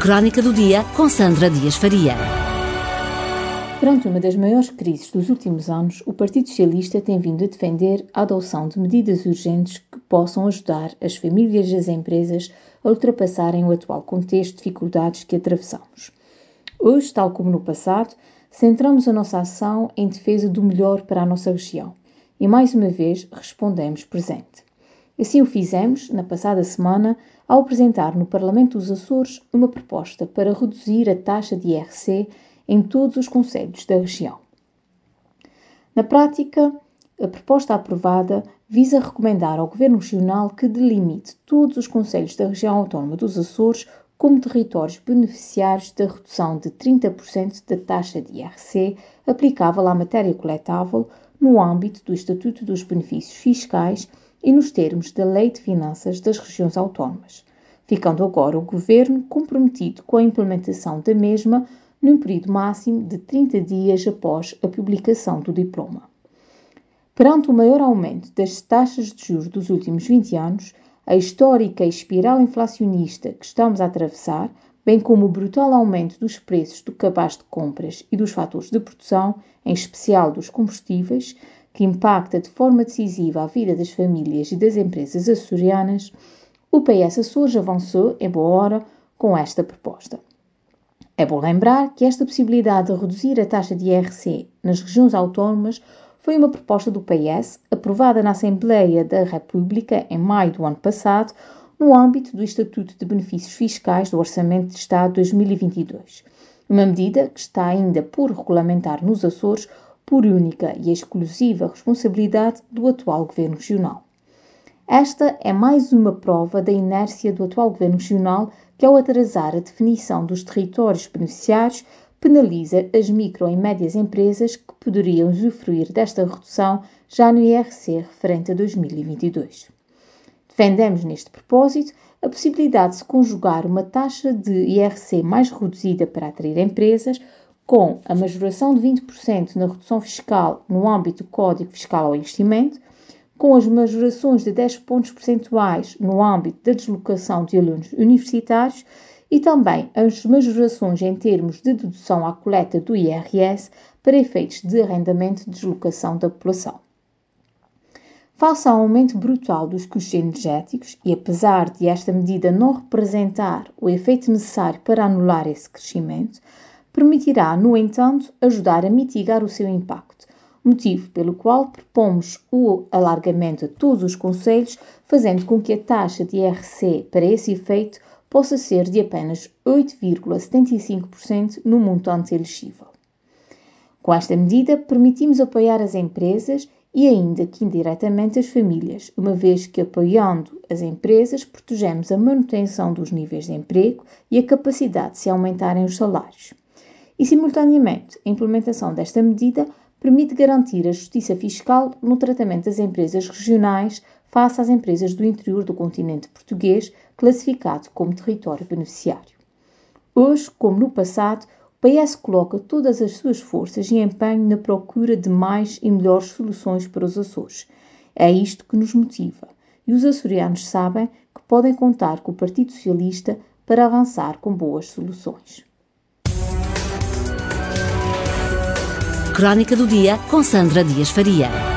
Crónica do Dia com Sandra Dias Faria. Perante uma das maiores crises dos últimos anos, o Partido Socialista tem vindo a defender a adoção de medidas urgentes que possam ajudar as famílias e as empresas a ultrapassarem o atual contexto de dificuldades que atravessamos. Hoje, tal como no passado, centramos a nossa ação em defesa do melhor para a nossa região e, mais uma vez, respondemos presente. Assim o fizemos, na passada semana, ao apresentar no Parlamento dos Açores uma proposta para reduzir a taxa de IRC em todos os concelhos da região. Na prática, a proposta aprovada visa recomendar ao Governo Regional que delimite todos os concelhos da região autónoma dos Açores como territórios beneficiários da redução de 30% da taxa de IRC aplicável à matéria coletável no âmbito do Estatuto dos Benefícios Fiscais e nos termos da Lei de Finanças das Regiões Autónomas, ficando agora o Governo comprometido com a implementação da mesma num período máximo de 30 dias após a publicação do diploma. Perante o maior aumento das taxas de juros dos últimos 20 anos, a histórica espiral inflacionista que estamos a atravessar, bem como o brutal aumento dos preços do cabaz de compras e dos fatores de produção, em especial dos combustíveis, que impacta de forma decisiva a vida das famílias e das empresas açorianas, o PS Açores avançou, em boa hora, com esta proposta. É bom lembrar que esta possibilidade de reduzir a taxa de IRC nas regiões autónomas foi uma proposta do PS, aprovada na Assembleia da República em maio do ano passado, no âmbito do Estatuto de Benefícios Fiscais do Orçamento de Estado 2022. Uma medida que está ainda por regulamentar nos Açores por única e exclusiva responsabilidade do atual Governo Regional. Esta é mais uma prova da inércia do atual Governo Regional que, ao atrasar a definição dos territórios beneficiários, penaliza as micro e médias empresas que poderiam usufruir desta redução já no IRC referente a 2022. Defendemos, neste propósito, a possibilidade de se conjugar uma taxa de IRC mais reduzida para atrair empresas, com a majoração de 20% na redução fiscal no âmbito do Código Fiscal ao Investimento, com as majorações de 10 pontos percentuais no âmbito da deslocação de alunos universitários e também as majorações em termos de dedução à coleta do IRS para efeitos de arrendamento e deslocação da população. Face ao aumento brutal dos custos energéticos e apesar de esta medida não representar o efeito necessário para anular esse crescimento, permitirá, no entanto, ajudar a mitigar o seu impacto, motivo pelo qual propomos o alargamento a todos os concelhos, fazendo com que a taxa de IRC para esse efeito possa ser de apenas 8,75% no montante elegível. Com esta medida, permitimos apoiar as empresas e ainda que indiretamente as famílias, uma vez que apoiando as empresas protegemos a manutenção dos níveis de emprego e a capacidade de se aumentarem os salários. E, simultaneamente, a implementação desta medida permite garantir a justiça fiscal no tratamento das empresas regionais face às empresas do interior do continente português, classificado como território beneficiário. Hoje, como no passado, o PS coloca todas as suas forças e empenho na procura de mais e melhores soluções para os Açores. É isto que nos motiva e os açorianos sabem que podem contar com o Partido Socialista para avançar com boas soluções. Crónica do Dia com Sandra Dias Faria.